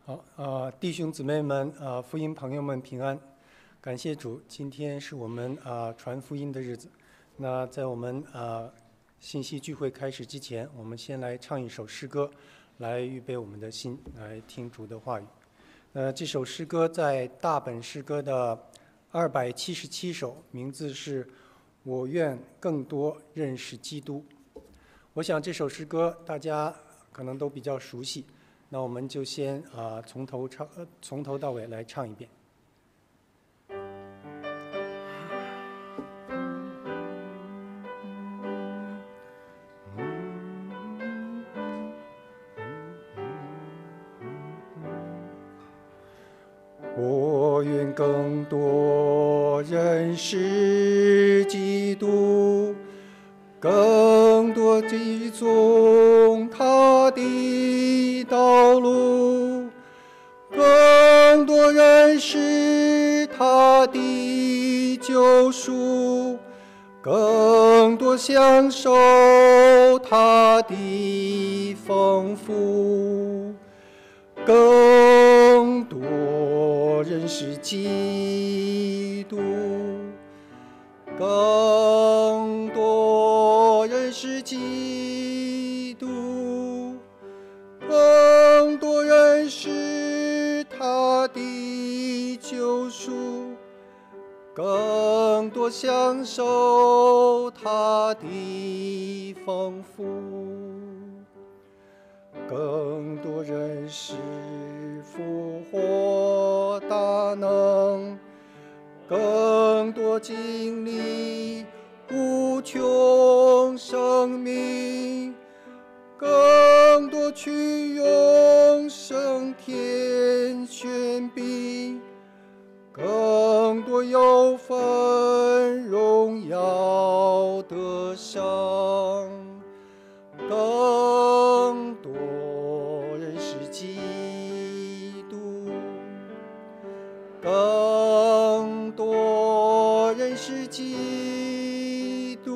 好，弟兄姊妹们，福音朋友们平安，感谢主，今天是我们传福音的日子。那在我们信息聚会开始之前，我们先来唱一首诗歌，来预备我们的心，来听主的话语。这首诗歌在大本诗歌的277首，名字是《我愿更多认识基督》。我想这首诗歌大家可能都比较熟悉。那我们就先从头到尾来唱一遍。我愿更多认识基督，更多追踪他的道路，更多认识他的救赎，更多享受他的丰富，更多认识基督，更多认识基督，更多认识他的救赎，更多享受他的丰富，更多认识复活大能，更多经历无穷生命，更多去永生天权柄，更多有份荣耀得胜，更多认识基督，更多认识基督，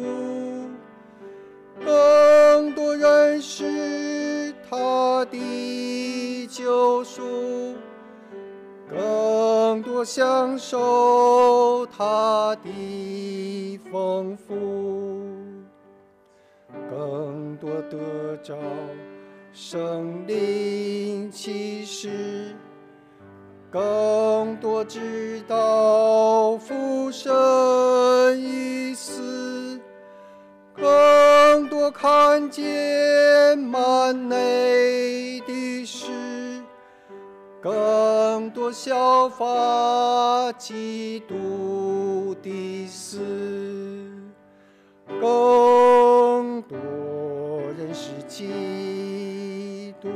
更多认识他的救赎，更多享受他的丰富，更多得着圣灵启示，更多知道父神意思，更多看见幔内的事，更多效法基督的死，更多认识基督，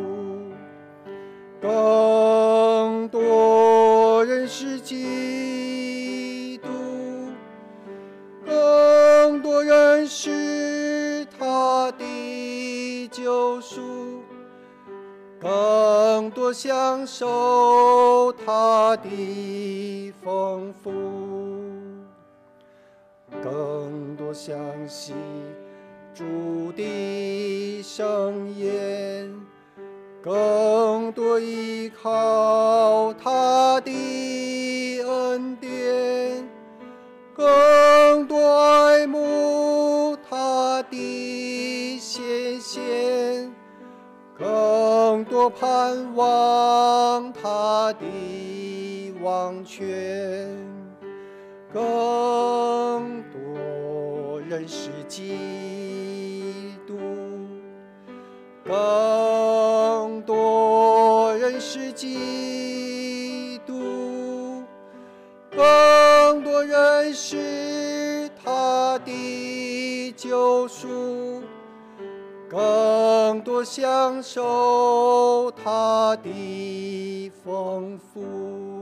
更多认识基督，更多认识他的救赎，更多享受他的丰富，更多相信主的圣言，更多依靠他的恩典，更多爱慕他的显现，更多盼望他的王权，更多认识基督，更多认识基督，更多认识他的救赎，更多享受他的丰富。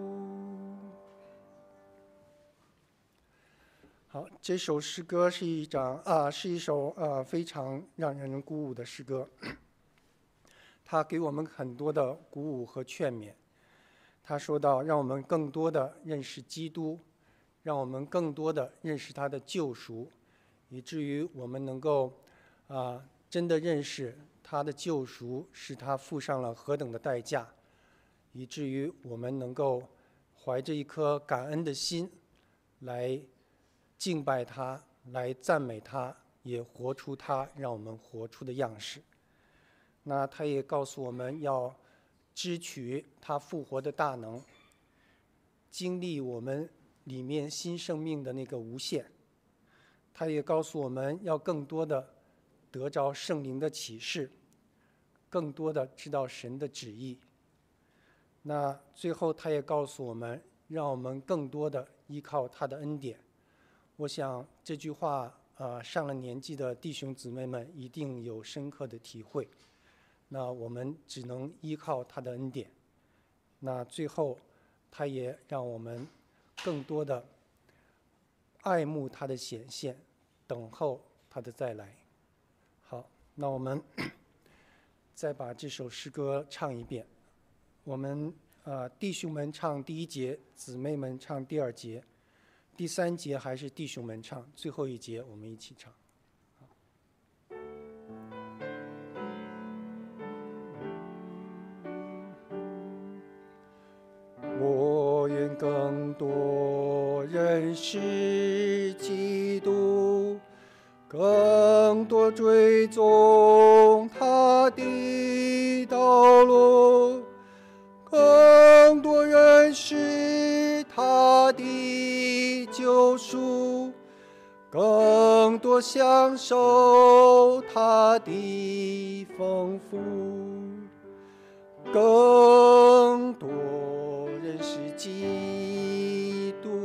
好，这首诗歌是一首非常让人鼓舞的诗歌，它给我们很多的鼓舞和劝勉。他说到，让我们更多的认识基督，让我们更多的认识他的救赎，以至于我们能够真的认识他的救赎是他付上了何等的代价， 以至于我们能够怀着一颗感恩的心来敬拜他，来赞美他，也活出他让我们活出的样式。那他也告诉我们要支取他复活的大能，经历我们里面新生命的那个无限。他也告诉我们要更多的得着圣灵的启示，更多的知道神的旨意。那最后他也告诉我们，让我们更多的依靠他的恩典。我想这句话上了年纪的弟兄姊妹们一定有深刻的体会。那我们只能依靠他的恩典。那最后他也让我们更多的爱慕他的显现，等候他的再来。好，那我们再把这首诗歌唱一遍。我们弟兄们唱第一节，姊妹们唱第二节，第三节还是弟兄们唱，最后一节我们一起唱。我愿更多认识基督，更多追踪他的道路，更多认识他的救赎，更多享受他的丰富，更多认识基督，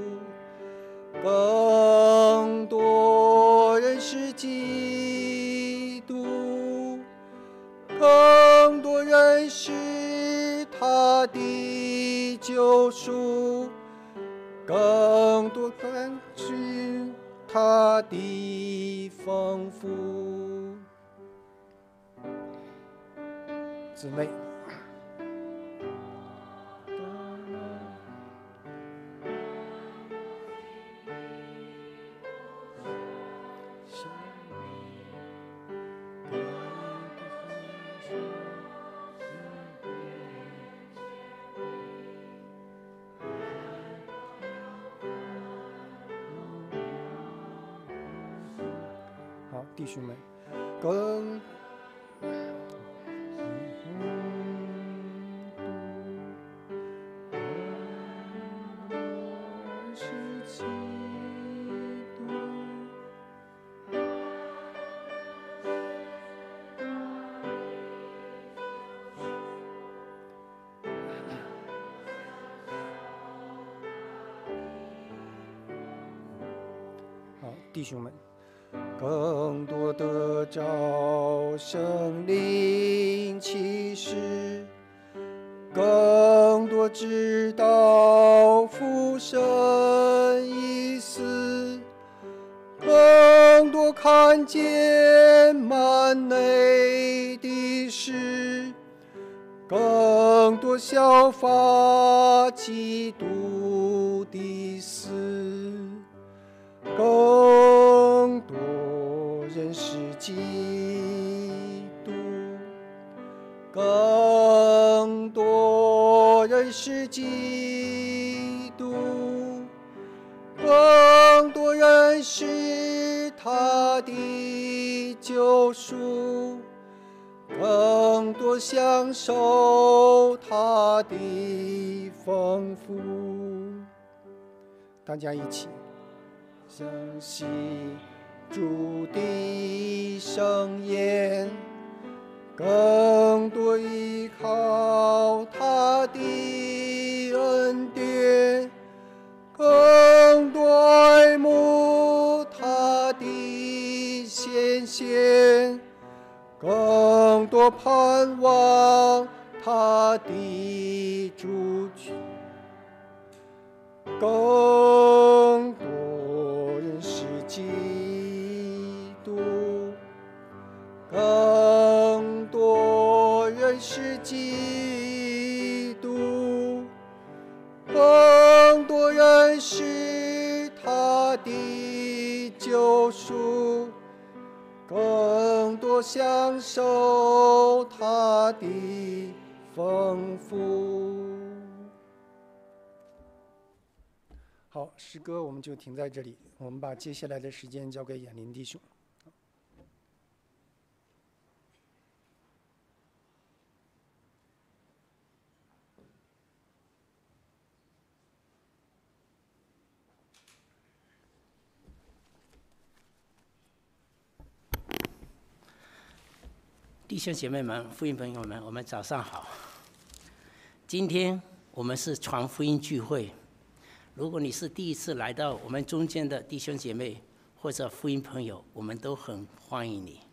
更多认识基督，更多认识他的救赎，更多认识他的丰富。姊妹，好，弟兄们，更好，弟兄们，更多得着圣灵启示，更多知道父神意思，更多看见幔内的事，更多效法基督的死，更多认识基督，更多认识基督，更多认识他的救赎，更多享受他的丰富。大家一起相信主的圣言，更多依靠他的恩典，更多爱慕他的显现，更多盼望他的主权，更多认识基督，更多认识基督，更多认识他的救赎，更多享受他的丰富。好，诗歌我们就停在这里，我们把接下来的时间交给雅林弟兄。 弟兄姐妹们、福音朋友们，我们早上好。今天我们是传福音聚会。如果你是第一次来到我们中间的弟兄姐妹或者福音朋友，我们都很欢迎你。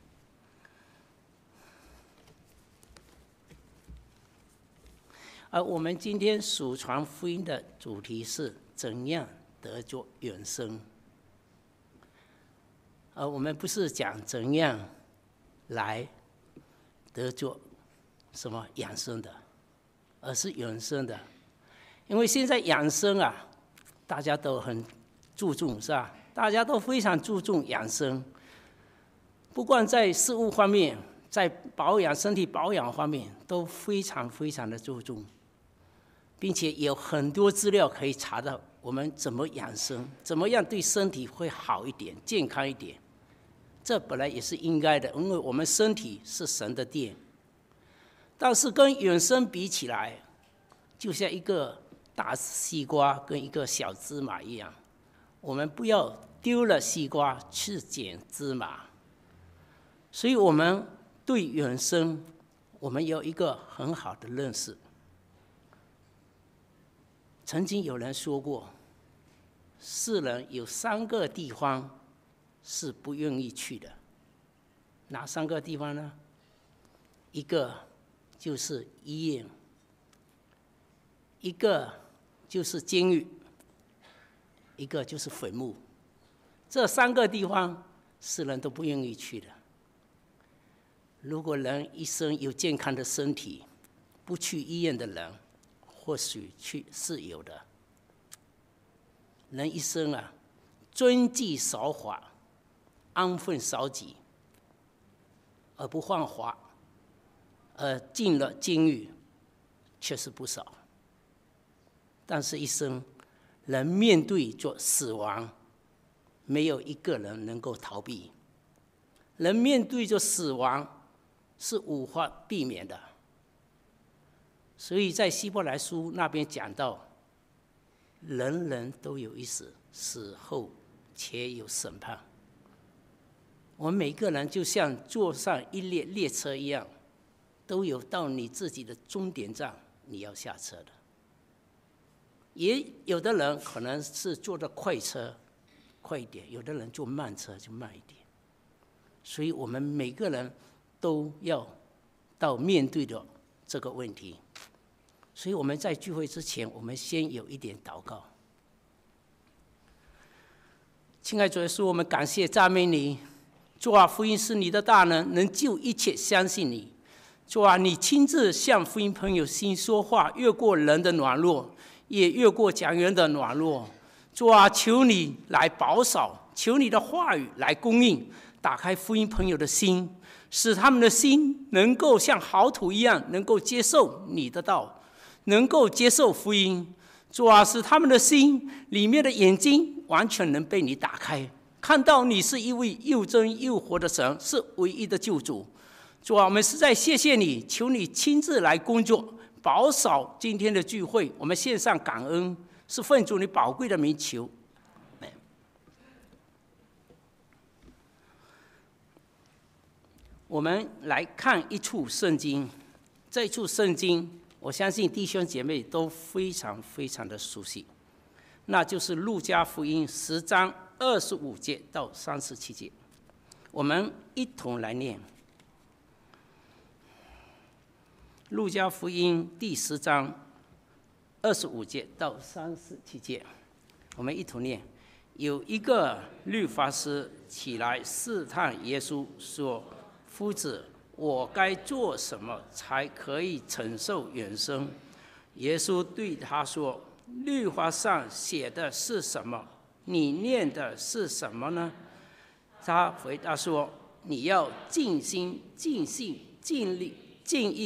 而我们今天所传福音的主题是怎样得着永生。我们不是讲怎样来得着什么养生的，而是永生的。因为现在养生啊，大家都很注重，是吧？大家都非常注重养生，不管在事物方面，在身体保养方面，都非常非常的注重，并且有很多资料可以查到我们怎么养生，怎么样对身体会好一点、健康一点。这本来也是应该的，因为我们身体是神的殿。但是跟永生比起来，就像一个大西瓜跟一个小芝麻一样，我们不要丢了西瓜去捡芝麻。所以我们对永生，我们有一个很好的认识。曾经有人说过，世人有3个地方是不愿意去的。哪3个地方呢？一个就是医院，一个就是监狱，一个就是坟墓。这3个地方世人都不愿意去的。如果人一生有健康的身体，不去医院的人或许是有的。人一生啊，遵纪守法，安分守己，而不犯法，进了监狱，确实不少。但是一生人面对着死亡，没有一个人能够逃避。人面对着死亡是无法避免的。所以在希伯来书那边讲到，人人都有一死，死后且有审判。我们每个人就像坐上一列车一样，都有到你自己的终点站，你要下车的。也有的人可能是坐的快车，快一点；有的人坐慢车，就慢一点。所以我们每个人都要到面对的这个问题。所以我们在聚会之前，我们先有一点祷告。亲爱的主耶稣，我们感谢赞美你。主啊，福音是你的大能，能救一切相信你。主啊，你亲自向福音朋友心说话，越过人的软弱，也越过讲员的软弱。主啊，求你来保守，求你的话语来供应，打开福音朋友的心，使他们的心能够像好土一样，能够接受你的道，能够接受福音。主啊，使他们的心里面的眼睛完全能被你打开，看到你是一位又真又活的神，是唯一的救主。主啊，我们实在谢谢你，求你亲自来工作，保守今天的聚会。我们献上感恩，是奉主你宝贵的名求。我们来看一处圣经，这一处圣经我相信弟兄姐妹都非常非常的熟悉，那就是路加福音10章25节到37节。我们一同来念路加福音第10章25节到37节，我们一同念。有一个律法师起来试探耶稣，说：“夫子，我该做什么才可以承受永生？”耶稣对他说：“律法上写的是什么？你念的是什么呢？”他回答说：“你要尽心、尽性、尽力、尽意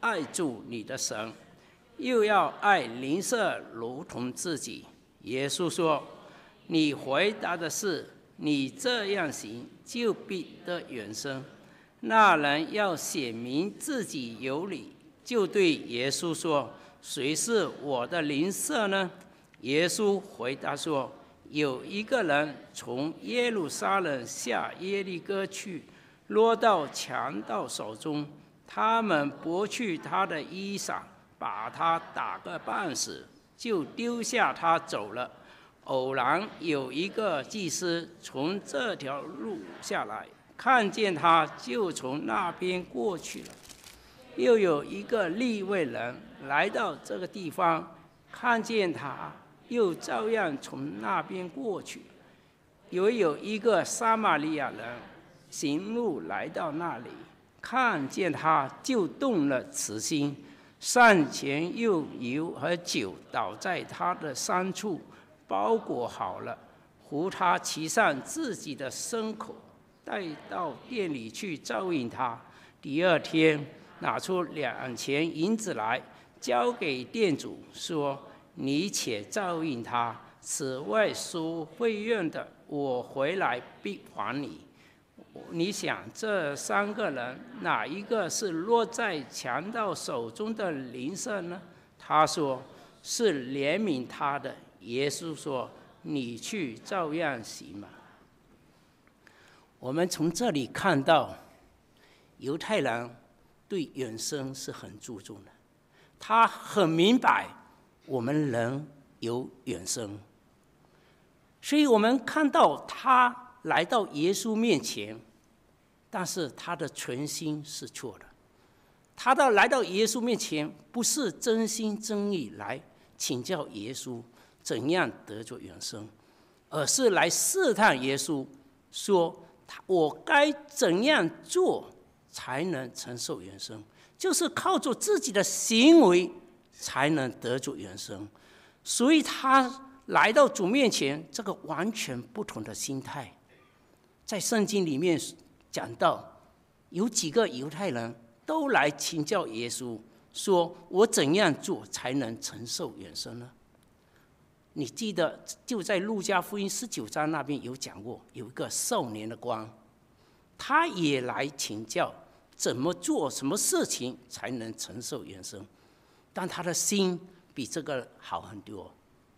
爱主你的神，又要爱邻舍如同自己。耶稣说：你回答的是，你这样行，就必得永生。那人要显明自己有理，就对耶稣说：谁是我的邻舍呢？耶稣回答说：有一个人从耶路撒冷下耶利哥去，落到强盗手中，他们剥去他的衣裳，把他打个半死，就丢下他走了。偶然有一个祭司从这条路下来，看见他，就从那边过去了。又有一个利未人来到这个地方，看见他，又照样从那边过去。又有一个撒玛利亚人行路来到那里，看见他，就动了慈心，上前用油和酒倒在他的伤处，包裹好了，扶他骑上自己的牲口，带到店里去照应他。第二天拿出2钱银子来，交给店主，说：你且照应他，此外所会用的，我回来必还你。你想这3个人，哪一个是落在强盗手中的邻舍呢？他说：是怜悯他的。耶稣说：你去照样行吧。我们从这里看到，犹太人对永生是很注重的，他很明白我们人有永生，所以我们看到他来到耶稣面前，但是他的存心是错的。他来到耶稣面前，不是真心真意来请教耶稣怎样得着永生，而是来试探耶稣，说我该怎样做才能承受永生，就是靠着自己的行为才能得着永生。所以他来到主面前，这个完全不同的心态。在圣经里面讲到，有几个犹太人都来请教耶稣，说我怎样做才能承受永生呢？你记得就在路加福音19章那边有讲过，有一个少年的官，他也来请教怎么做什么事情才能承受永生，但他的心比这个好很多。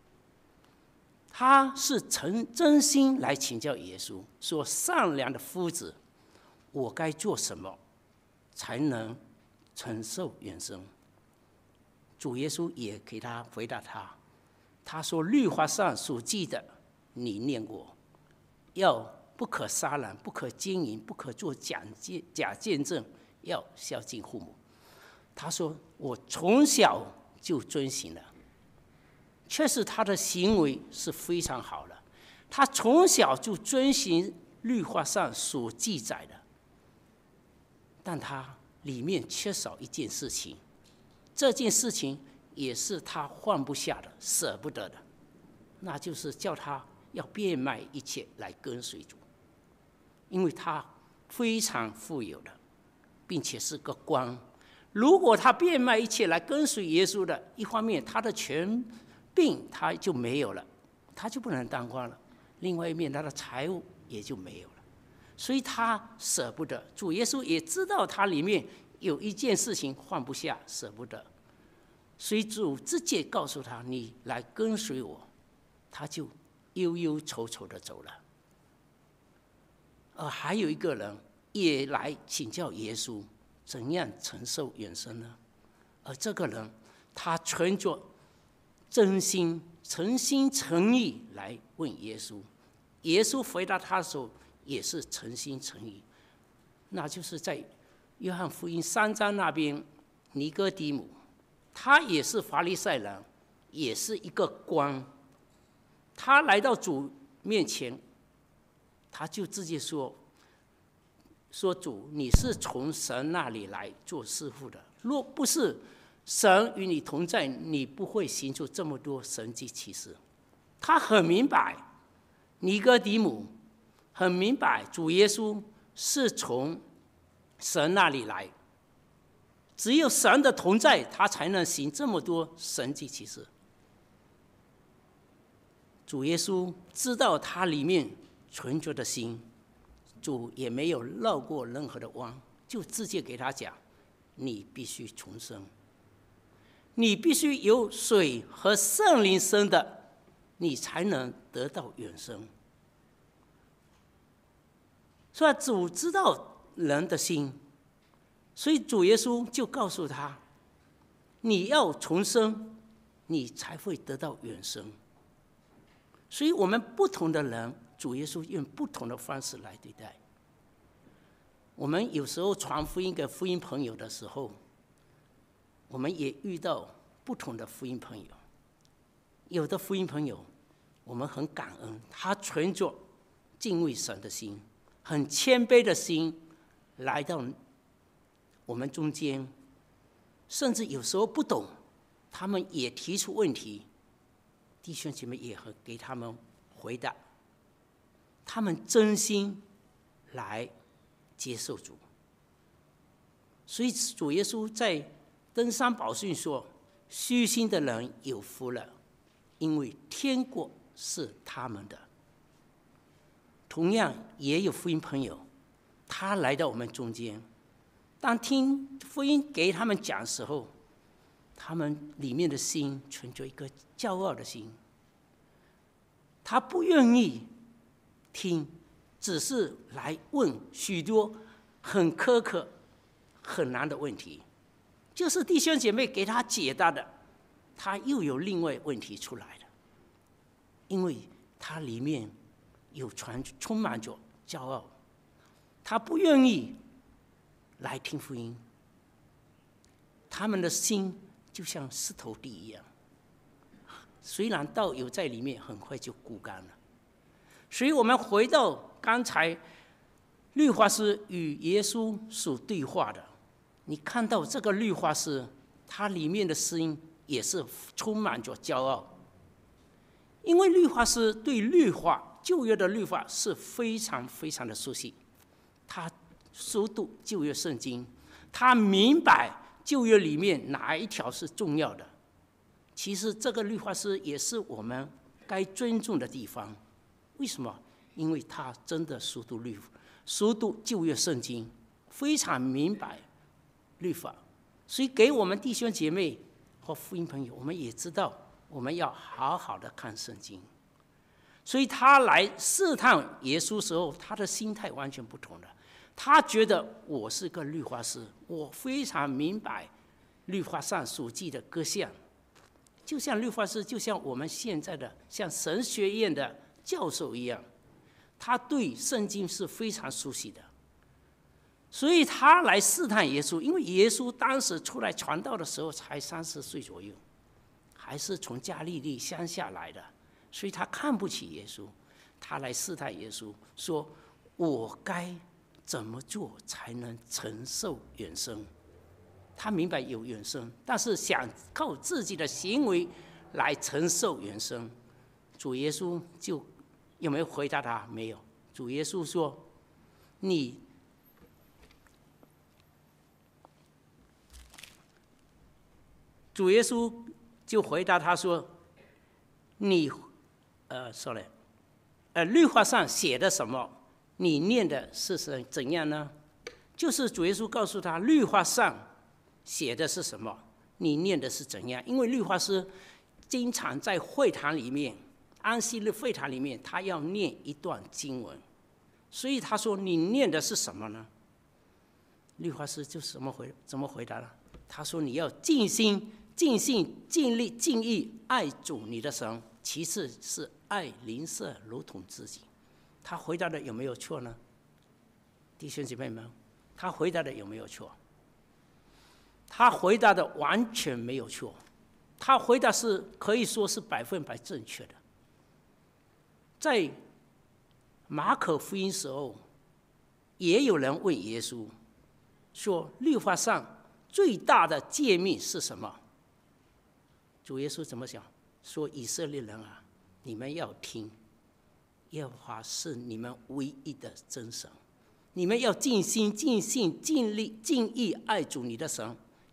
他是真心来请教耶稣，说善良的夫子，我该做什么才能承受永生？主耶稣也给他回答他说律法上所记的你念过，要不可杀人，不可奸淫，不可做假见证，要孝敬父母。他说我从小就遵行了，确实他的行为是非常好的，他从小就遵行律法上所记载的，但他里面缺少一件事情，这件事情也是他放不下的，舍不得的，那就是叫他要变卖一切来跟随主。因为他非常富有的，并且是个官，如果他变卖一切来跟随耶稣的，一方面他的权柄他就没有了，他就不能当官了；另外一面他的财物也就没有了，所以他舍不得。主耶稣也知道他里面有一件事情放不下，舍不得，所以主直接告诉他：你来跟随我。他就忧忧愁愁的走了。而还有一个人也来请教耶稣怎样承受永生呢？而这个人他存着真心、诚心诚意来问耶稣，耶稣回答他的时候也是诚心诚意。那就是在约翰福音3章那边，尼哥底母，他也是法利赛人，也是一个官，他来到主面前，他就直接说主，你是从神那里来做师傅的，若不是神与你同在，你不会行出这么多神迹奇事。他很明白，尼哥底母很明白主耶稣是从神那里来， 只有神的同在，他才能行这么多神迹奇事。主耶稣知道他里面存着的心，主也没有绕过任何的弯，就直接给他讲：你必须重生，你必须由水和圣灵生的，你才能得到永生。所以主知道人的心，所以主耶稣就告诉他：你要重生，你才会得到永生。所以我们不同的人，主耶稣用不同的方式来对待。我们有时候传福音给福音朋友的时候，我们也遇到不同的福音朋友。有的福音朋友，我们很感恩，他存着敬畏神的心，很谦卑的心来到我们中间，甚至有时候不懂，他们也提出问题，弟兄姐妹也给他们回答，他们真心来接受主。所以主耶稣在登山宝训说：虚心的人有福了，因为天国是他们的。同样也有福音朋友，他来到我们中间，当听福音给他们讲的时候，他们里面的心存着一个骄傲的心，他不愿意听，只是来问许多很苛刻很难的问题，就是弟兄姐妹给他解答的，他又有另外问题出来了，因为他里面有充满着骄傲，他不愿意来听福音，他们的心就像石头地一样，虽然道有在里面，很快就枯干了。所以我们回到刚才律法师与耶稣所对话的，你看到这个律法师，他里面的心也是充满着骄傲，因为律法师对律法旧约的律法是非常非常的熟悉，他熟读旧约圣经，他明白旧约里面哪一条是重要的。其实这个律法师也是我们该尊重的地方。为什么？因为他真的熟读旧约圣经，非常明白律法，所以给我们弟兄姐妹和福音朋友，我们也知道我们要好好的看圣经。所以他来试探耶稣的时候，他的心态完全不同了。他觉得我是个律法师，我非常明白律法上所记的各项，就像律法师，就像我们现在的像神学院的教授一样，他对圣经是非常熟悉的。所以他来试探耶稣，因为耶稣当时出来传道的时候才30岁左右，还是从加利利乡下来的，所以他看不起耶稣。他来试探耶稣，说：我该怎么做才能承受永生？他明白有永生，但是想靠自己的行为来承受永生。主耶稣就有没有回答他？没有。主耶稣说：主耶稣就回答他说：律法上写的什么？你念的是怎样呢？就是主耶稣告诉他，律法上写的是什么，你念的是怎样。因为律法师经常在会堂里面，安息日会堂里面，他要念一段经文，所以他说你念的是什么呢？律法师就怎么回答呢？他说你要尽心尽性尽力尽意爱主你的神，其次是爱邻舍如同自己。他回答的有没有错呢？弟兄姐妹们，他回答的有没有错？他回答的完全没有错，他回答是可以说是100%正确的。在马可福音时候，也有人问耶稣说：律法上最大的诫命是什么？主耶稣怎么想？说：以色列人啊，你们要听，耶和华是你们唯一的真神，你们要尽心尽性尽力尽意爱主你的神，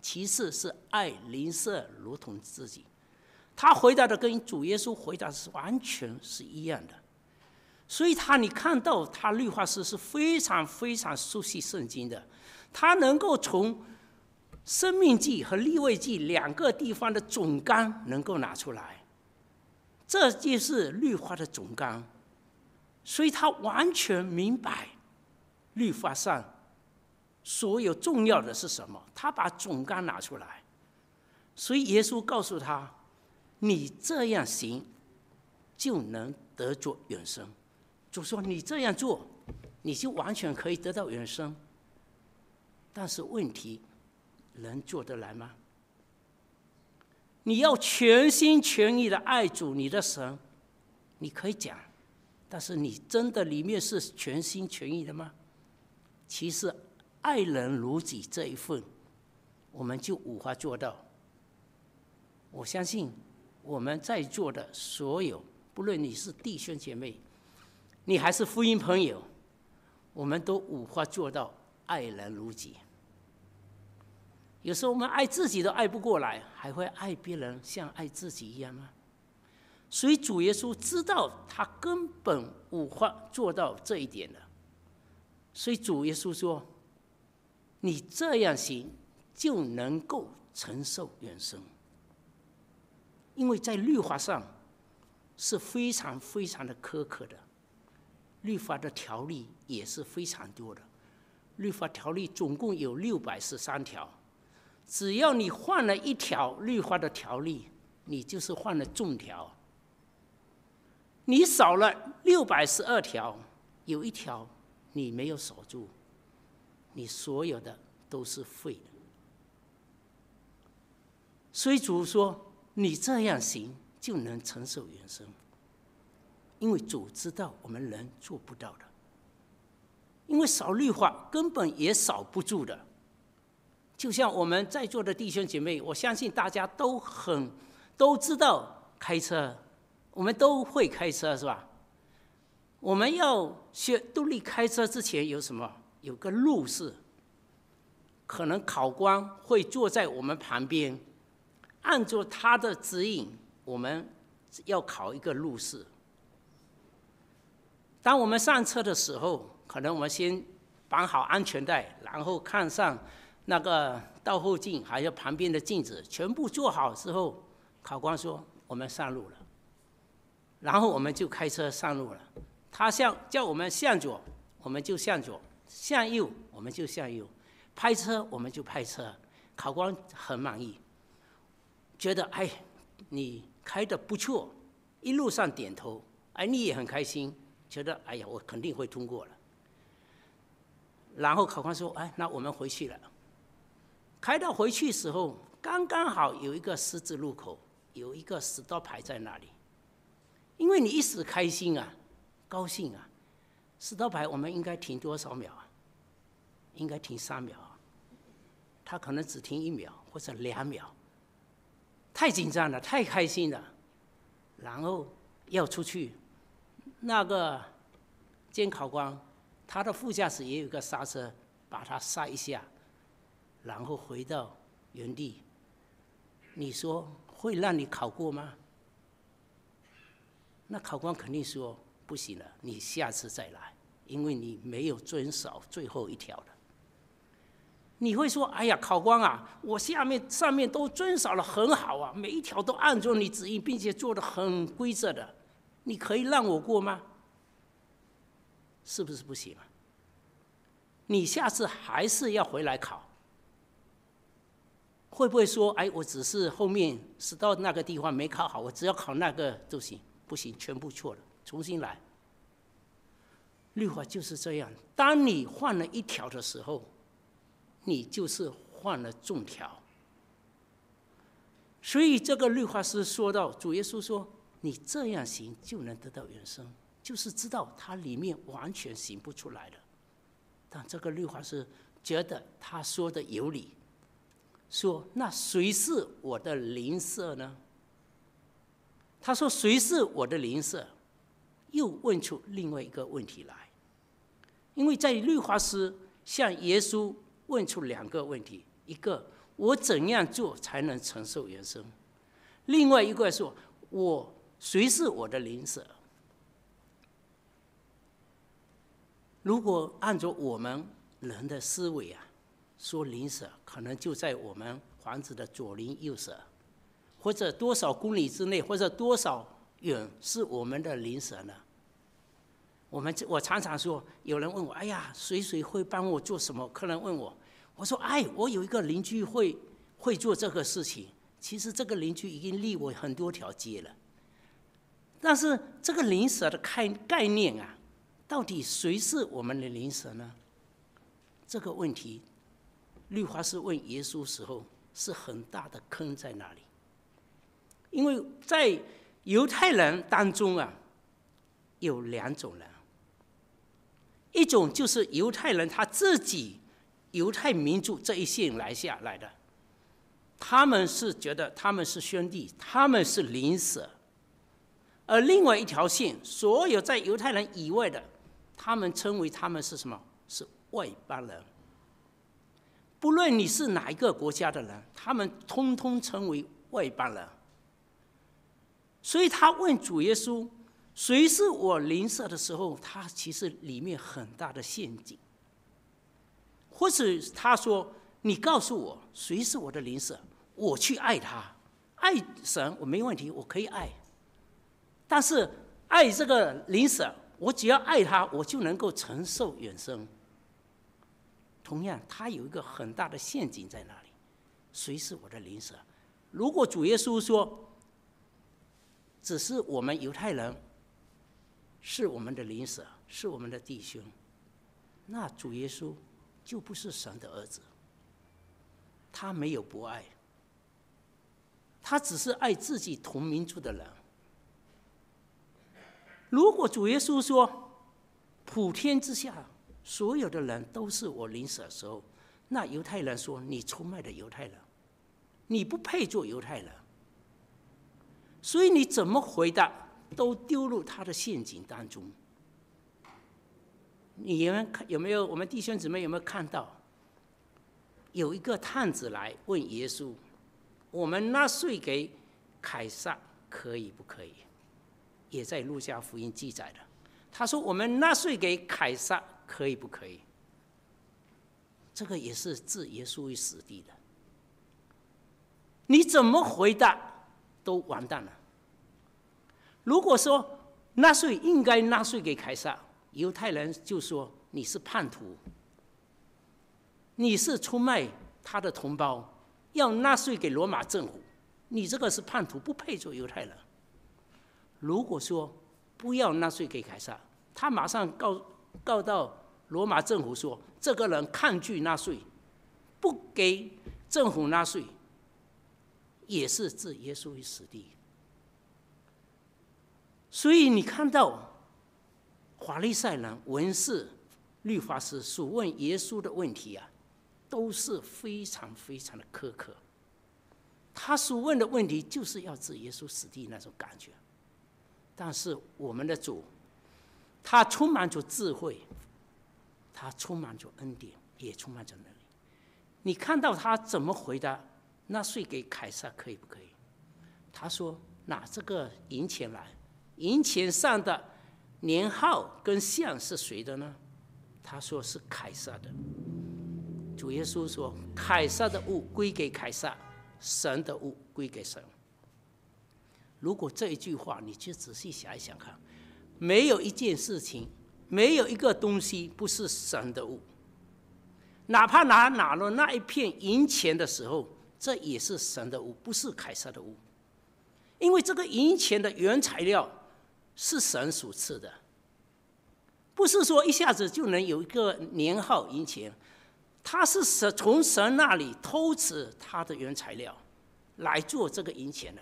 其次是爱邻舍如同自己。他回答的跟主耶稣回答是完全是一样的。所以你看到他律法师是非常非常熟悉圣经的，他能够从生命记和利未记两个地方的总纲能够拿出来，这就是律法的总纲。所以他完全明白律法上所有重要的是什么，他把总纲拿出来。所以耶稣告诉他，你这样行就能得着永生。主说你这样做你就完全可以得到永生，但是问题能做得来吗？你要全心全意的爱主你的神，你可以讲，但是你真的里面是全心全意的吗？其实爱人如己这一份我们就无法做到。我相信我们在座的所有，不论你是弟兄姐妹，你还是福音朋友，我们都无法做到爱人如己。有时候我们爱自己都爱不过来，还会爱别人像爱自己一样吗？所以主耶稣知道他根本无法做到这一点的，所以主耶稣说，你这样行就能够承受永生。因为在律法上是非常非常的苛刻的，律法的条例也是非常多的，律法条例总共有613条，只要你犯了一条律法的条例，你就是犯了重条。你少了612条，有一条你没有守住，你所有的都是废的。所以主说，你这样行就能承受永生。因为主知道我们人做不到的，因为少律法根本也少不住的。就像我们在座的弟兄姐妹，我相信大家都知道开车，我们都会开车，是吧？我们要学独立开车之前有什么？有个路试，可能考官会坐在我们旁边，按照他的指引，我们要考一个路试。当我们上车的时候，可能我们先绑好安全带，然后看上那个倒后镜，还有旁边的镜子，全部做好之后，考官说我们上路了，然后我们就开车上路了。他叫我们向左，我们就向左；向右，我们就向右；拍车，我们就拍车。考官很满意，觉得你开得不错，一路上点头，你也很开心，觉得我肯定会通过了。然后考官说那我们回去了。开到回去时候，刚刚好有一个十字路口，有一个stop牌在那里。因为你一时开心高兴stop牌我们应该停多少秒应该停3秒他可能只停1秒或者2秒，太紧张了，太开心了。然后要出去，那个监考官他的副驾驶也有一个刹车，把他刹一下，然后回到原地。你说会让你考过吗？那考官肯定说不行了，你下次再来，因为你没有遵守最后一条的。你会说考官我上面都遵守了很好每一条都按照你指引，并且做得很规则的，你可以让我过吗？是不是不行你下次还是要回来考。会不会说我只是后面死到那个地方没考好，我只要考那个就行？不行，全部错了，重新来。律法就是这样，当你犯了一条的时候，你就是犯了重条。所以这个律法师说到，主耶稣说你这样行就能得到永生，就是知道他里面完全行不出来的。但这个律法师觉得他说的有理，说那谁是我的邻舍呢？他说谁是我的邻舍，又问出另外一个问题来。因为在律法师向耶稣问出2个问题，一个我怎样做才能承受永生？另外一个说，谁是我的邻舍？如果按照我们人的思维啊，说邻舍可能就在我们房子的左邻右舍，或者多少公里之内，或者多少远是我们的邻舍呢？我常常说，有人问我，哎呀，谁会帮我做什么？客人问我，我说，我有一个邻居会做这个事情。其实这个邻居已经离我很多条街了。但是这个邻舍的概念啊，到底谁是我们的邻舍呢？这个问题，律法师问耶稣时候是很大的坑在那里。因为在犹太人当中啊，有两种人。一种就是犹太人他自己犹太民族这一线来下来的，他们是觉得他们是兄弟，他们是邻舍。而另外一条线，所有在犹太人以外的，他们称为他们是什么？是外邦人。不论你是哪一个国家的人，他们通通称为外邦人。所以他问主耶稣，谁是我邻舍的时候，他其实里面很大的陷阱。或者他说，你告诉我谁是我的邻舍，我去爱他。爱神我没问题，我可以爱。但是爱这个邻舍，我只要爱他，我就能够承受永生。同样，他有一个很大的陷阱在那里，谁是我的邻舍？如果主耶稣说，只是我们犹太人是我们的邻舍，是我们的弟兄，那主耶稣就不是神的儿子。他没有不爱，他只是爱自己同民族的人。如果主耶稣说普天之下所有的人都是我邻舍的时候，那犹太人说，你出卖的犹太人，你不配做犹太人。所以你怎么回答都丢入他的陷阱当中。你有没有，我们弟兄姊妹有没有看到，有一个探子来问耶稣，我们纳税给凯撒可以不可以？也在路加福音记载的。他说，我们纳税给凯撒可以不可以？这个也是置耶稣于死地的。你怎么回答都完蛋了。如果说纳税应该纳税给凯撒，犹太人就说你是叛徒，你是出卖他的同胞，要纳税给罗马政府，你这个是叛徒，不配做犹太人。如果说不要纳税给凯撒，他马上告到罗马政府说，这个人抗拒纳税，不给政府纳税，也是置耶稣于死地。所以你看到法利赛人、文士、律法师所问耶稣的问题啊，都是非常非常的苛刻。他所问的问题就是要置耶稣死地那种感觉。但是我们的主，他充满着智慧，他充满着恩典，也充满着能力。你看到他怎么回答纳税给凯撒可以不可以？他说，拿这个银钱来，银钱上的年号跟像是谁的呢？他说是凯撒的。主耶稣说，凯撒的物归给凯撒，神的物归给神。如果这一句话你去仔细想一想看，没有一件事情，没有一个东西不是神的物。哪怕拿了那一片银钱的时候，这也是神的物，不是凯撒的物。因为这个银钱的原材料是神所赐的，不是说一下子就能有一个年号银钱，他是从神那里偷取他的原材料来做这个银钱的。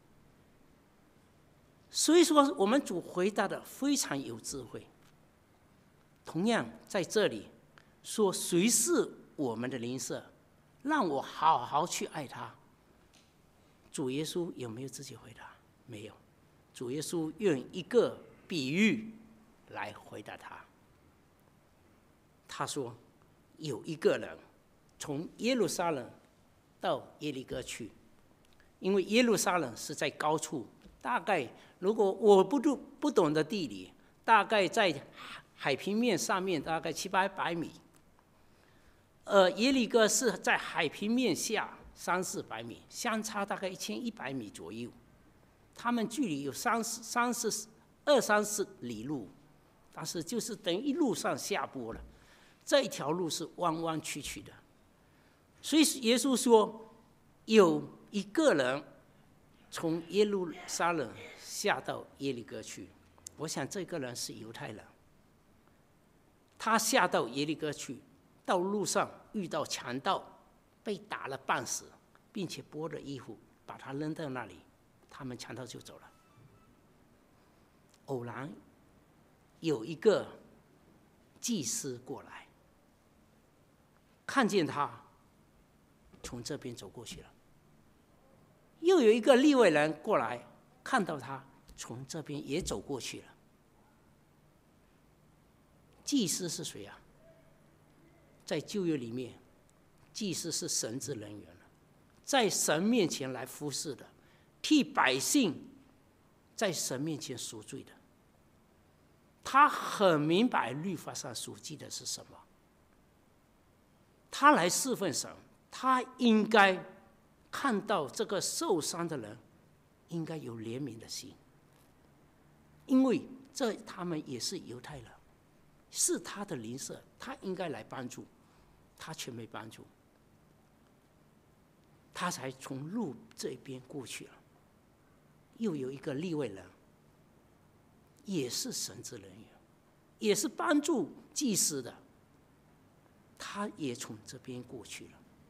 所以说我们主回答的非常有智慧。同样在这里说，谁是我们的邻舍，让我好好去爱他。主耶稣有没有自己回答？没有。主耶稣用一个比喻来回答他。他说，有一个人从耶路撒冷到耶利哥去，因为耶路撒冷是在高处，大概如果我不懂得地理，大概在海平面上面大概700-800米，耶利哥是在海平面下300-400米，相差大概1100米左右。他们距离有20-30里路，但是就是等于一路上下坡了。这一条路是弯弯曲曲的，所以耶稣说，有一个人从耶路撒冷下到耶利哥去。我想这个人是犹太人，他下到耶利哥去，到路上遇到强盗，被打了半死，并且剥了衣服，把他扔到那里，他们强盗就走了。偶然有一个祭司过来，看见他从这边走过去了，又有一个利未人过来，看到他从这边也走过去了。祭司是谁啊？在旧约里面，祭司是神职人员，在神面前来服侍的，替百姓在神面前赎罪的。他很明白律法上所记的是什么，他来侍奉神，他应该看到这个受伤的人，应该有怜悯的心，因为他们也是犹太人，是他的邻舍，他应该来帮助，他却没帮助，他才从路这边过去了。又有一个利未人，也是神职人员，也是帮助祭司的，他也从这边过去了。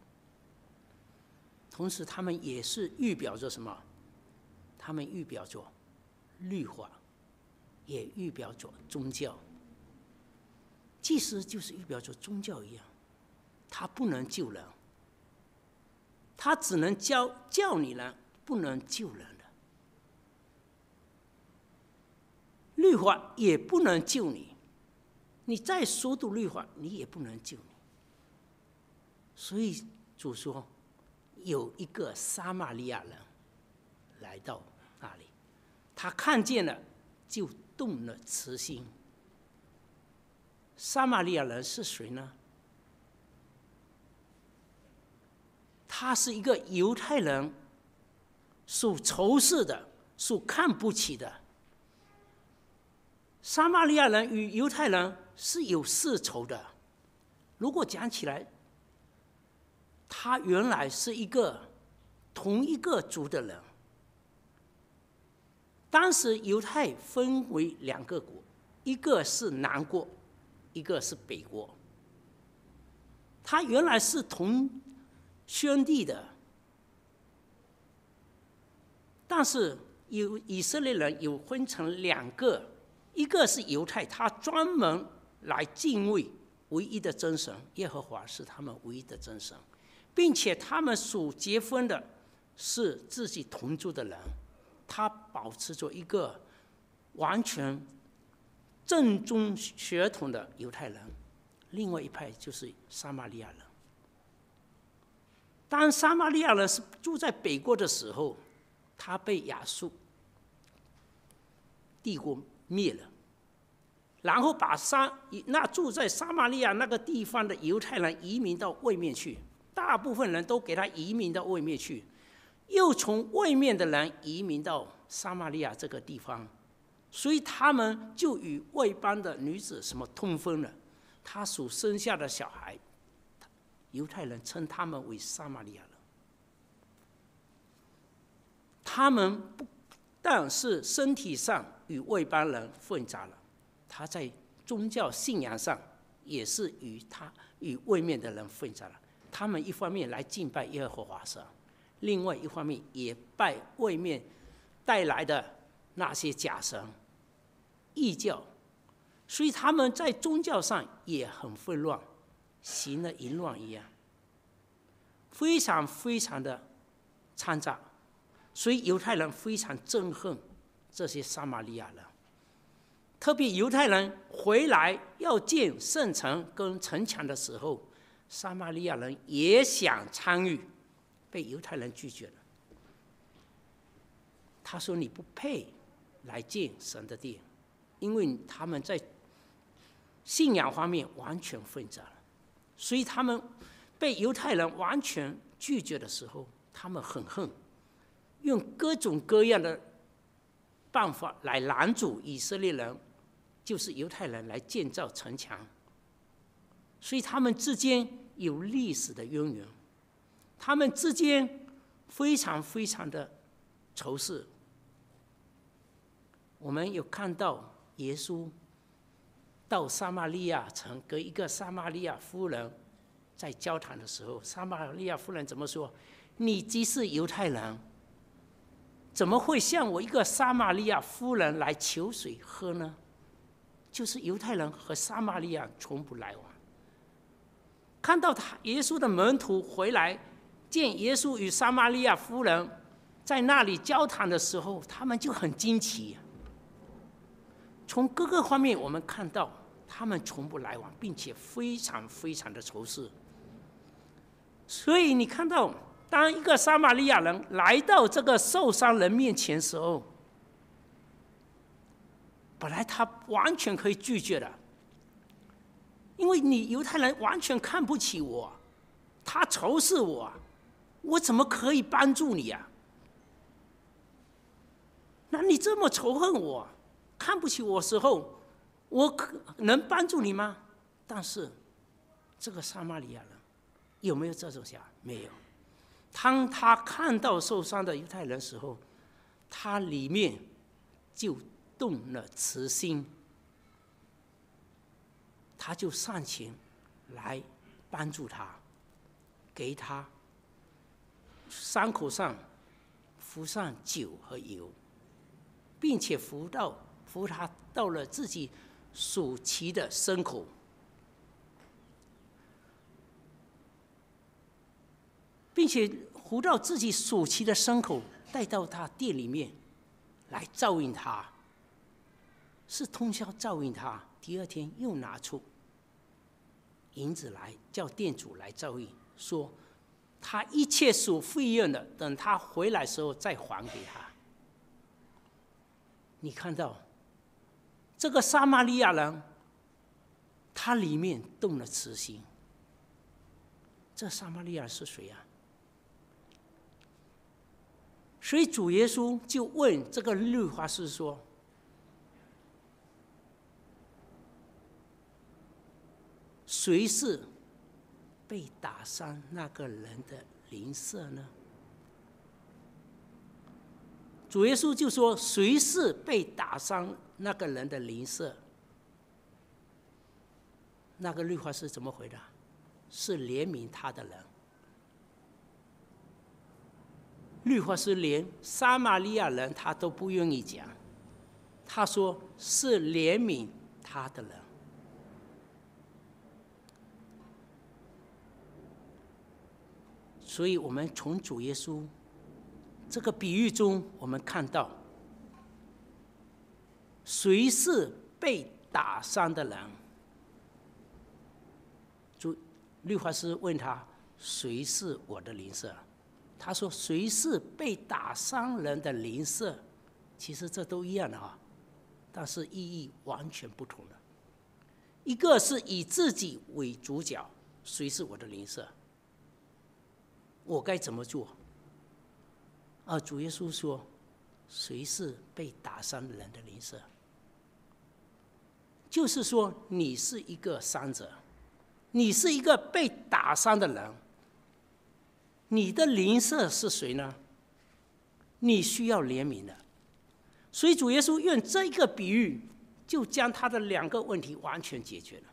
同时他们也是预表着什么？他们预表着律法，也预表着宗教。祭司就是预表着宗教一样，他不能救人，他只能叫你人，不能救人的。律法也不能救你，你再熟读律法，你也不能救你。所以主说，有一个撒玛利亚人来到那里，他看见了，就动了慈心。撒玛利亚人是谁呢？他是一个犹太人所仇视的，所看不起的。撒玛利亚人与犹太人是有世仇的。如果讲起来，他原来是同一个族的人。当时犹太分为2个国，一个是南国，一个是北国。他原来是同兄弟的，但是以色列人有分成2个，一个是犹太，他专门来敬畏唯一的真神，耶和华是他们唯一的真神，并且他们所结婚的是自己同族的人，他保持着一个完全正宗血统的犹太人。另外一派就是撒玛利亚人。当撒玛利亚人是住在北国的时候，他被亚述帝国灭了，然后把那住在撒玛利亚那个地方的犹太人移民到外面去，大部分人都给他移民到外面去，又从外面的人移民到撒玛利亚这个地方，所以他们就与外邦的女子什么通婚了。他所生下的小孩，犹太人称他们为撒玛利亚人。他们不但是身体上与外邦人混杂了，他在宗教信仰上也是与外面的人混杂了。他们一方面来敬拜耶和华神，另外一方面也拜外面带来的那些假神、异教，所以他们在宗教上也很混乱，行了淫乱一样，非常非常的掺杂。所以犹太人非常憎恨这些撒玛利亚人，特别犹太人回来要建圣城跟城墙的时候，撒玛利亚人也想参与， 被犹太人拒绝了。他说：“你不配来见神的殿，因为他们在信仰方面完全混杂了。所以他们被犹太人完全拒绝的时候，他们很恨，用各种各样的办法来拦阻以色列人，就是犹太人来建造城墙。所以他们之间有历史的渊源，他们之间非常非常的仇视。我们有看到耶稣到撒玛利亚城跟一个撒玛利亚妇人在交谈的时候，撒玛利亚妇人怎么说？你既是犹太人，怎么会向我一个撒玛利亚妇人来求水喝呢？就是犹太人和撒玛利亚从不来往。看到耶稣的门徒回来，见耶稣与撒玛利亚妇人在那里交谈的时候，他们就很惊奇。从各个方面我们看到，他们从不来往，并且非常非常的仇视。所以你看到，当一个撒玛利亚人来到这个受伤人面前的时候，本来他完全可以拒绝的，因为你犹太人完全看不起我，他仇视我，我怎么可以帮助你啊？那你这么仇恨我，看不起我的时候，我能帮助你吗？但是这个撒玛利亚人有没有这种想？没有。当他看到受伤的犹太人的时候，他里面就动了慈心，他就上前来帮助他，给他伤口上敷上酒和油，并且扶他到了自己属其的牲口，并且扶到自己属其的牲口，带到他店里面来照应他，是通宵照应他。第二天又拿出银子来，叫店主来照应，说他一切所费用的，等他回来的时候再还给他。你看到这个撒玛利亚人，他里面动了慈心。这撒玛利亚是谁啊？所以主耶稣就问这个律法师说：“谁是被打伤那个人的邻舍呢？”主耶稣就说：“谁是被打伤那个人的邻舍？”那个律法师怎么回答？是怜悯他的人。律法师连撒玛利亚人他都不愿意讲，他说是怜悯他的人。所以我们从主耶稣这个比喻中，我们看到谁是被打伤的人。律法师问他：“谁是我的邻舍？”他说：“谁是被打伤人的邻舍？”其实这都一样的啊，但是意义完全不同的。一个是以自己为主角，谁是我的邻舍？我该怎么做？而主耶稣说：“谁是被打伤人的邻舍？”就是说，你是一个伤者，你是一个被打伤的人。你的邻舍是谁呢？你需要怜悯的。所以主耶稣用这个比喻，就将他的两个问题完全解决了。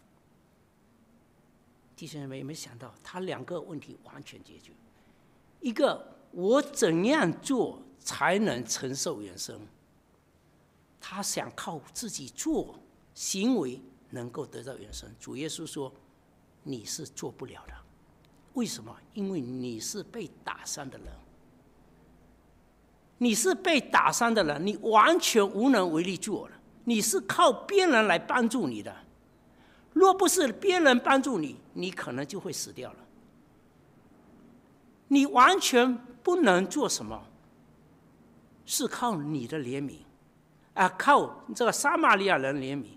弟兄们有没有想到，他两个问题完全解决？一个，我怎样做才能承受永生？他想靠自己做行为能够得到永生。主耶稣说，你是做不了的。为什么？因为你是被打伤的人，你是被打伤的人，你完全无能为力做了，你是靠别人来帮助你的。若不是别人帮助你，你可能就会死掉了。 你完全不能做什么，是靠你的怜悯，靠这个撒玛利亚人怜悯。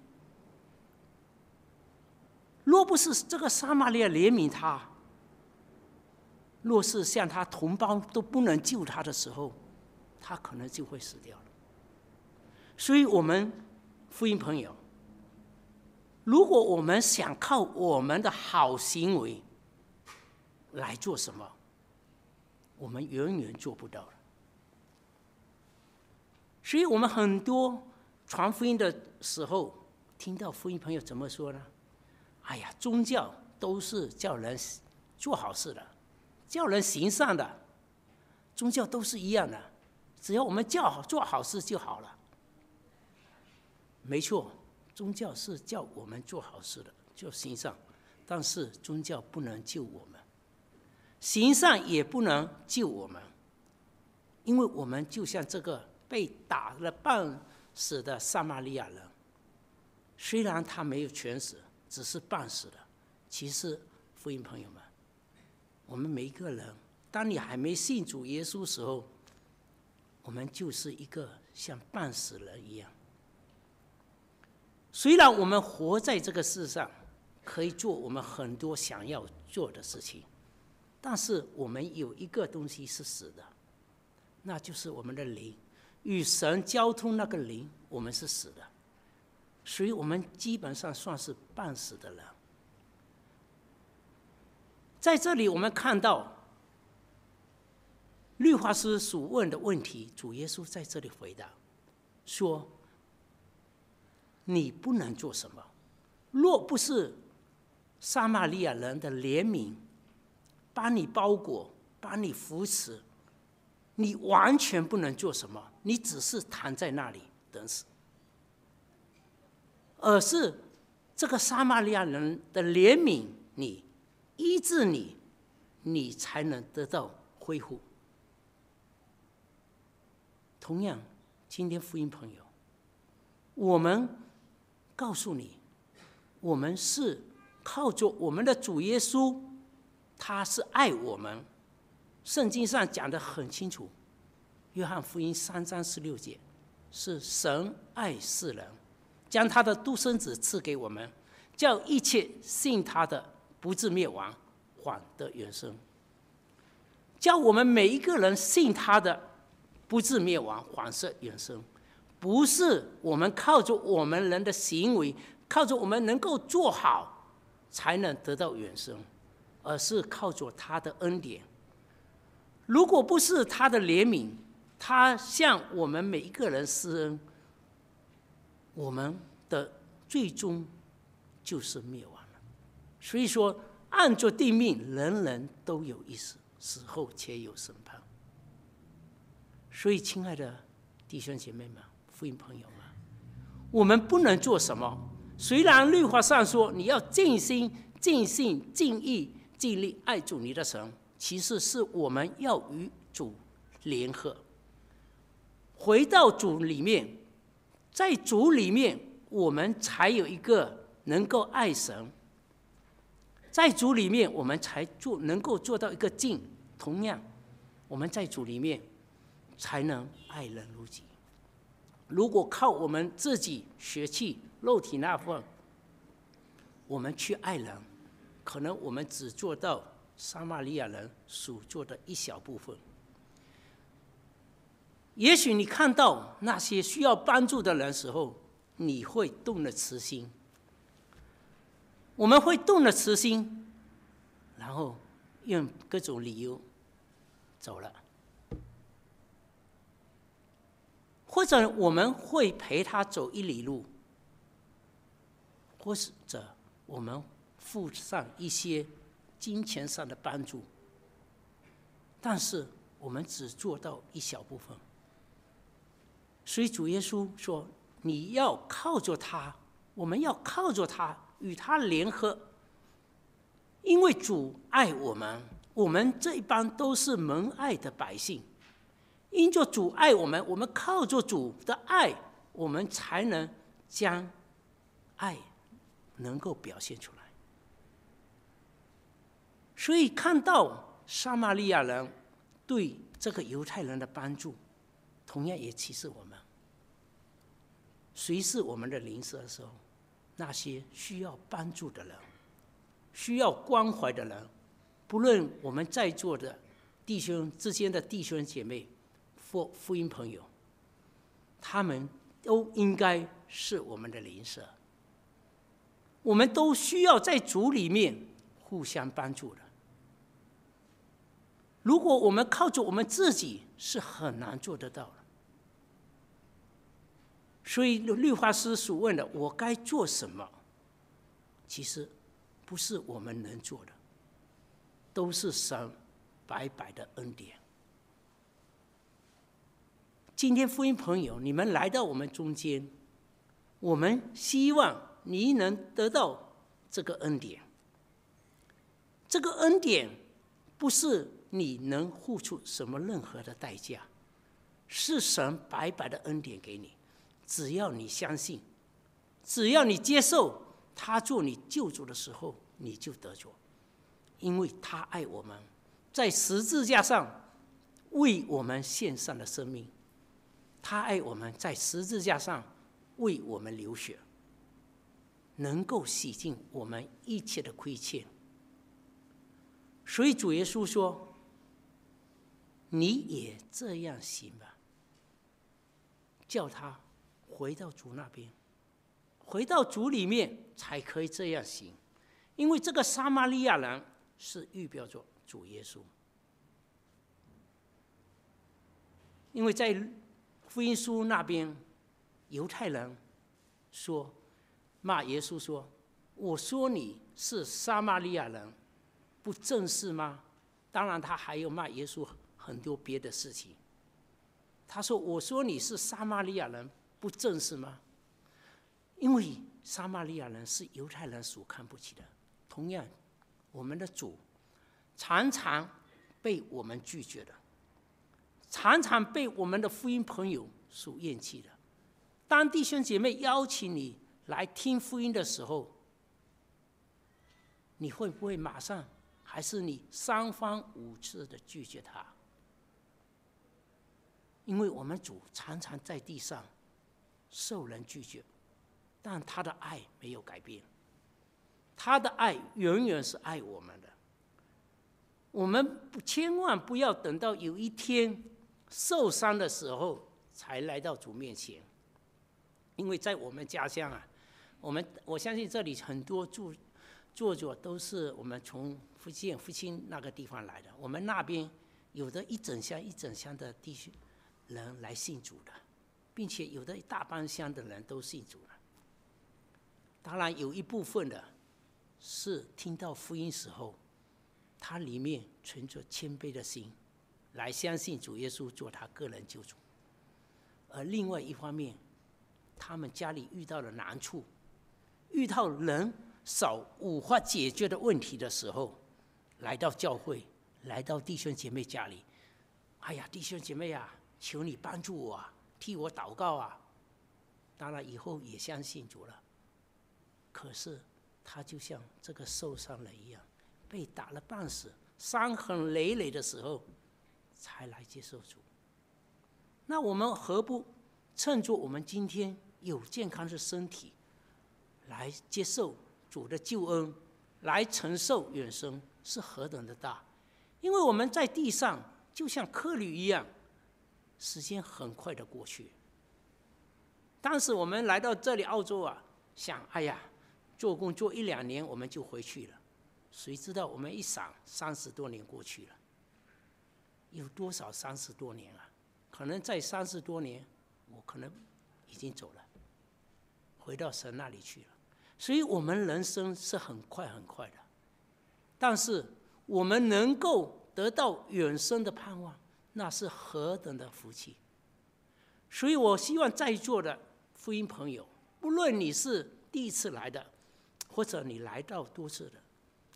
若不是这个撒玛利亚怜悯他，若是像他同胞都不能救他的时候，他可能就会死掉了。所以我们福音朋友，如果我们想靠我们的好行为来做什么，我们永远做不到了。所以我们很多传福音的时候，听到福音朋友怎么说呢？哎呀，宗教都是叫人做好事的，叫人行善的，宗教都是一样的，只要我们做好事就好了。没错，宗教是叫我们做好事的，就行善，但是宗教不能救我们，行善也不能救我们，因为我们就像这个被打了半死的撒玛利亚人，虽然他没有全死，只是半死的。其实福音朋友们，我们每一个人，当你还没信主耶稣的时候，我们就是一个像半死人一样。虽然我们活在这个世上，可以做我们很多想要做的事情，但是我们有一个东西是死的，那就是我们的灵，与神交通那个灵，我们是死的，所以我们基本上算是半死的人。在这里我们看到律法师所问的问题，主耶稣在这里回答说，你不能做什么，若不是撒玛利亚人的怜悯把你包裹，把你扶持，你完全不能做什么，你只是躺在那里等死。而是这个撒玛利亚人的怜悯你，医治你，你才能得到恢复。同样，今天福音朋友，我们告诉你，我们是靠着我们的主耶稣，他是爱我们。圣经上讲得很清楚，约翰福音3章16节，是神爱世人，将他的独生子赐给我们，叫一切信他的不至灭亡，反得永生。叫我们每一个人信他的不至灭亡，反得永生。不是我们靠着我们人的行为，靠着我们能够做好才能得到永生，而是靠着他的恩典。如果不是他的怜悯，他向我们每一个人施恩，我们的最终就是灭亡了。所以说，按着定命，人人都有一死，死后且有审判。所以，亲爱的弟兄姐妹们、福音朋友们，我们不能做什么？虽然律法上说你要尽心、尽性、尽意、尽力爱主你的神，其实是我们要与主联合，回到主里面，在主里面，我们才有一个能够爱神。在主里面，我们才能够做到一个尽。同样，我们在主里面才能爱人如己。如果靠我们自己血气、肉体那份，我们去爱人，可能我们只做到撒玛利亚人所做的一小部分。也许你看到那些需要帮助的人的时候，你会动了慈心。我们会动了慈心，然后用各种理由走了。或者我们会陪他走1里路，或者我们付上一些金钱上的帮助，但是我们只做到一小部分。所以主耶稣说，你要靠着他，我们要靠着他，与他联合，因为主爱我们，我们这一帮都是蒙爱的百姓。因着主爱我们，我们靠着主的爱，我们才能将爱能够表现出来。所以看到撒玛利亚人对这个犹太人的帮助，同样也启示我们，谁是我们的邻舍的时候，那些需要帮助的人，需要关怀的人，不论我们在座的弟兄之间的弟兄姐妹或福音朋友，他们都应该是我们的邻舍。我们都需要在主里面互相帮助的。如果我们靠着我们自己，是很难做得到的。所以律法师所问的“我该做什么”，其实不是我们能做的，都是神白白的恩典。今天福音朋友，你们来到我们中间，我们希望你能得到这个恩典。这个恩典不是你能付出什么任何的代价，是神白白的恩典给你。只要你相信，只要你接受他做你救主的时候，你就得着。因为他爱我们，在十字架上为我们献上了生命，他爱我们，在十字架上为我们流血，能够洗净我们一切的亏欠。所以主耶稣说，你也这样行吧，叫他回到主那边，回到主里面才可以这样行。因为这个撒玛利亚人是预表着主耶稣。因为在福音书那边，犹太人说骂耶稣说，我说你是撒玛利亚人，不正是吗？当然他还有骂耶稣很多别的事情。他说，我说你是撒玛利亚人，不正是吗？因为撒玛利亚人是犹太人所看不起的。同样，我们的主常常被我们拒绝的，常常被我们的福音朋友所厌弃的。当弟兄姐妹邀请你来听福音的时候，你会不会马上，还是你三番五次的拒绝他？因为我们主常常在地上受人拒绝，但他的爱没有改变，他的爱永远是爱我们的。我们千万不要等到有一天受伤的时候才来到主面前。因为在我们家乡啊，我相信这里很多作者都是我们从福清那个地方来的。我们那边有的一整乡一整乡的地区人来信主的，并且有的一大半乡的人都信主了。当然有一部分的是听到福音时候，他里面存着谦卑的心，来相信主耶稣做他个人救主。而另外一方面，他们家里遇到了难处，遇到人少无法解决的问题的时候，来到教会，来到弟兄姐妹家里，哎呀，弟兄姐妹啊，求你帮助我啊，替我祷告啊。当然以后也相信主了，可是他就像这个受伤人一样，被打了半死，伤痕累累的时候才来接受主。那我们何不趁着我们今天有健康的身体，来接受主的救恩，来承受永生，是何等的大。因为我们在地上就像客旅一样，时间很快的过去。当时我们来到这里澳洲啊，想哎呀，做工做1-2年我们就回去了。谁知道我们一想30多年过去了，有多少30多年啊？可能在30多年，我可能已经走了，回到神那里去了。所以我们人生是很快很快的，但是我们能够得到永生的盼望，那是何等的福气。所以我希望在座的福音朋友，不论你是第一次来的，或者你来到多次的，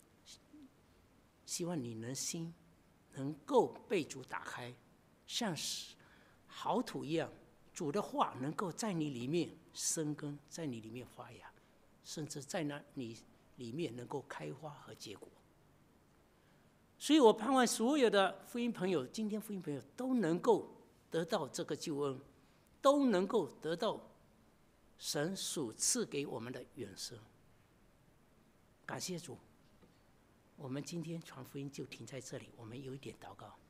希望你心能够被主打开，像好土一样，主的话能够在你里面生根，在你里面发芽，甚至在你里面能够开花和结果。所所以我盼望所有的福音朋友，今天福音朋友都能够得到这个救恩，都能够得到神所赐给我们的永生。感谢主，我们今天传福音就停在这里，我们有一点祷告。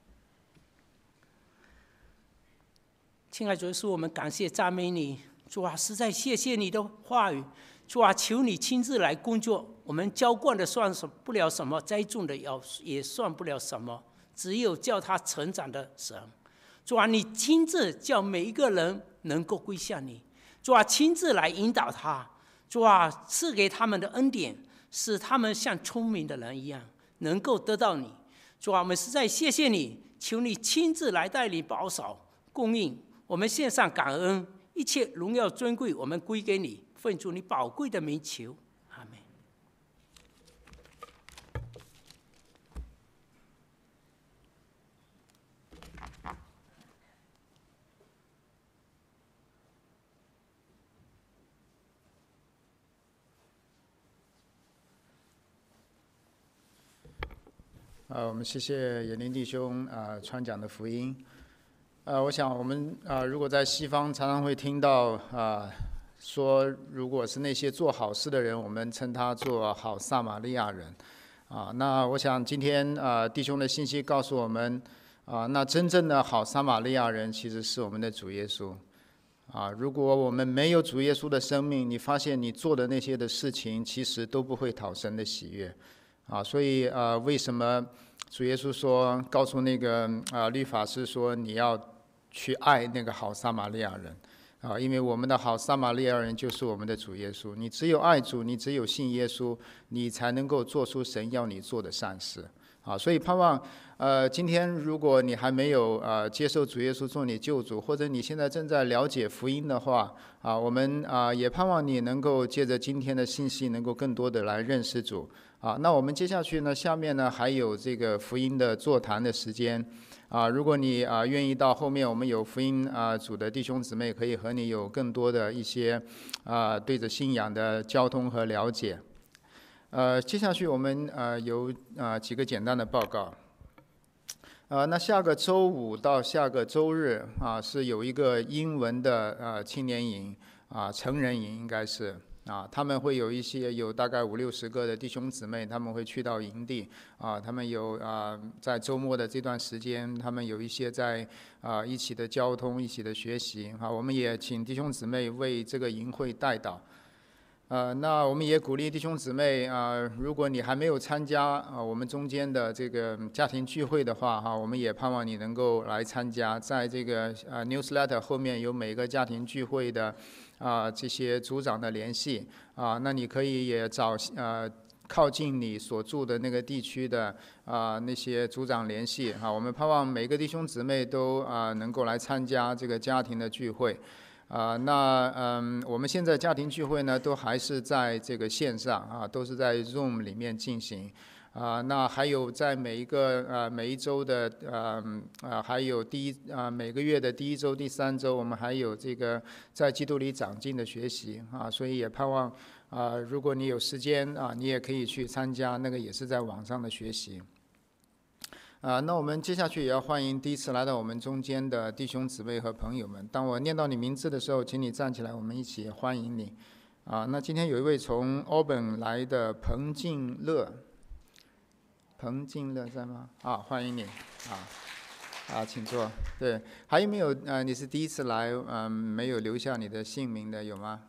亲爱的主耶稣，我们感谢赞美你，主啊，实在谢谢你的话语，主啊，求你亲自来工作。我们浇灌的算不了什么，栽种的也算不了什么，只有叫他成长的神。主啊，你亲自叫每一个人能够归向你，主啊，亲自来引导他，主啊，赐给他们的恩典，使他们像聪明的人一样，能够得到你。主啊，我们实在谢谢你，求你亲自来带领保守供应。我们献上感恩，一切荣耀尊贵，我们归给你，奉主你宝贵的名求，阿们。 我们谢谢严林弟兄传讲的福音。我想我们如果在西方常常会听到说，如果是那些做好事的人，我们称他做好撒玛利亚人。那我想今天弟兄的信息告诉我们，那真正的好撒玛利亚人其实是我们的主耶稣。如果我们没有主耶稣的生命，你发现你做的那些的事情，其实都不会讨神的喜悦。所以为什么主耶稣说，告诉那个律法师说，你要去爱那个好撒玛利亚人因为我们的好撒玛利亚人就是我们的主耶稣。你只有爱主，你只有信耶稣，你才能够做出神要你做的善事。所以盼望今天如果你还没有接受主耶稣做你救主，或者你现在正在了解福音的话我们也盼望你能够借着今天的信息，能够更多的来认识主。那我们接下去呢，下面呢还有这个福音的座谈的时间如果你愿意到后面，我们有福音组的弟兄姊妹可以和你有更多的一些对着信仰的交通和了解。接下去我们有几个简单的报告。那下个周五到下个周日是有一个英文的青年营成人营应该是。他们会有大概50-60个的弟兄姊妹，他们会去到营地他们有在周末的这段时间，他们有一些在一起的交通、一起的学习我们也请弟兄姊妹为这个营会代祷。那我们也鼓励弟兄姊妹如果你还没有参加我们中间的这个家庭聚会的话我们也盼望你能够来参加。在这个newsletter 后面有每个家庭聚会的这些组长的联系那你可以也找靠近你所住的那个地区的那些组长联系我们盼望每个弟兄姊妹都能够来参加这个家庭的聚会。我们现在家庭聚会呢，都还是在这个线上都是在 Zoom 里面进行。那还有在每一周的还有每个月的第一周、第3周，我们还有这个在基督里长进的学习所以也盼望如果你有时间你也可以去参加，那个也是在网上的学习。那我们接下去也要欢迎第一次来到我们中间的弟兄姊妹和朋友们。当我念到你名字的时候，请你站起来，我们一起欢迎你。那今天有一位从 Auburn 来的彭敬乐在吗？欢迎你请坐。对，还有没有你是第一次来没有留下你的姓名的有吗？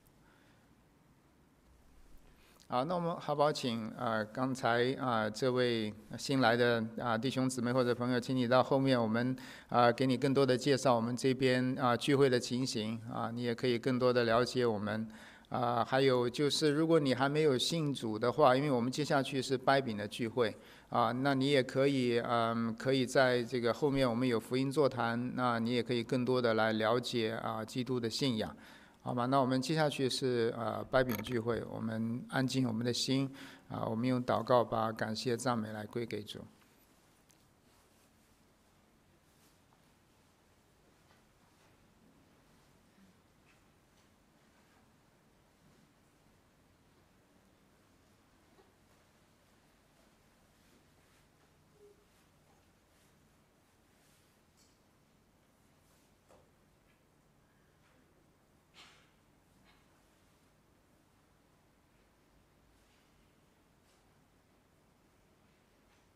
那我们好不好请刚才这位新来的弟兄姊妹或者朋友，请你到后面，我们给你更多的介绍我们这边聚会的情形你也可以更多的了解我们还有就是如果你还没有信主的话，因为我们接下去是掰饼的聚会那你也可以在这个后面我们有福音座谈，那你也可以更多的来了解基督的信仰。好吧，那我们接下去是掰饼聚会，我们安静我们的心我们用祷告把感谢赞美来归给主。